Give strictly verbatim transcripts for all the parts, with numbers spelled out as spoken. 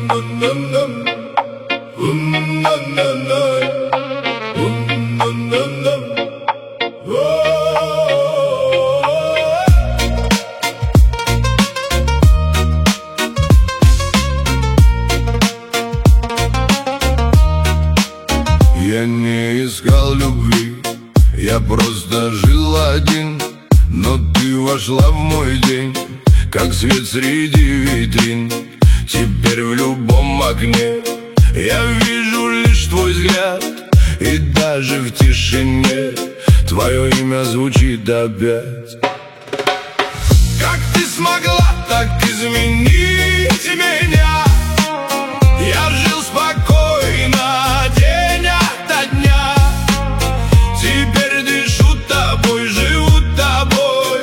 Я не искал любви, я просто жил один. Но ты вошла в мой день, как свет среди витрин. Теперь в любом окне я вижу лишь твой взгляд, и даже в тишине твое имя звучит опять. Как ты смогла так изменить меня? Я жил спокойно день ото дня. Теперь дышу тобой, живу тобой.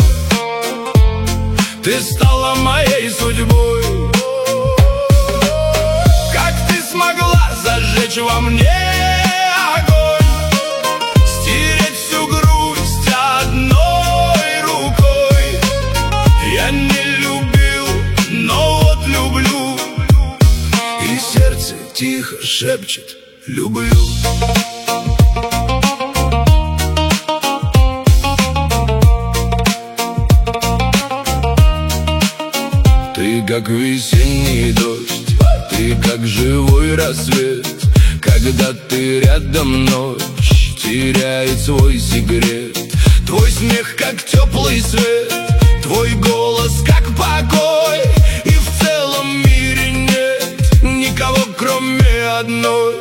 Ты стала моей судьбой. Как ты смогла зажечь во мне огонь, стереть всю грусть одной рукой? Я не любил, но вот люблю, и сердце тихо шепчет: люблю. Ты как весенний дождь, ты как живой рассвет. Когда ты рядом, ночь теряет свой секрет. Твой смех как теплый свет, твой голос как покой. И в целом мире нет никого, кроме одной.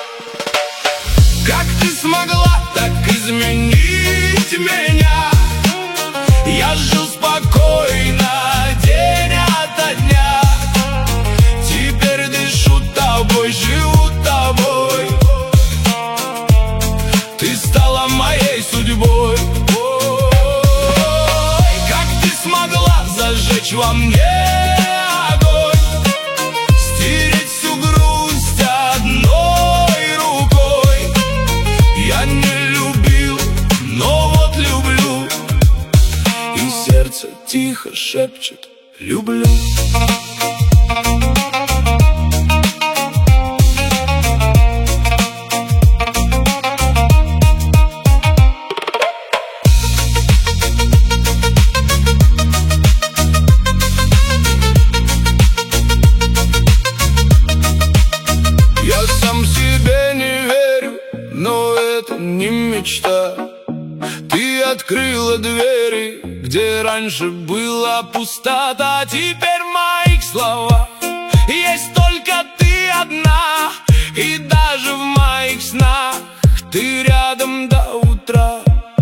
Как ты смогла так изменить меня? Я жил спокойно день ото дня. Теперь дышу тобой, живу тобой. Ты стала моей судьбой. Ой, как ты смогла зажечь во мне огонь, стереть всю грусть одной рукой? Я не любил, но вот люблю, и сердце тихо шепчет: люблю. Я сам себе не верю, но это не мечта. Ты открыла двери, где раньше была пустота. Теперь в моих словах есть только ты одна, и даже в моих снах ты рядом до утра.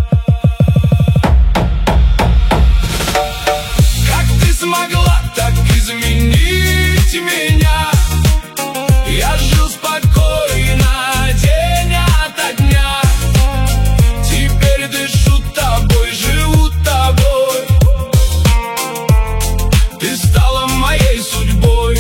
Как ты смогла так изменить меня? Я жил спокойно день ото дня. Теперь дышу тобой, живу тобой. Ты стала моей судьбой.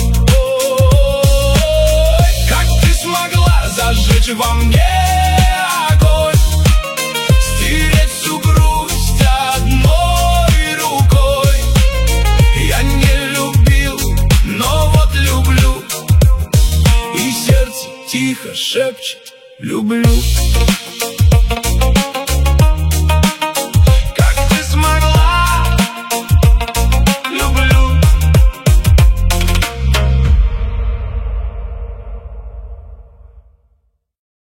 Ой, как ты смогла зажечь во мне огонь, стереть всю грусть одной рукой? Я не любил, но вот люблю, и сердце тихо шепчет: люблю.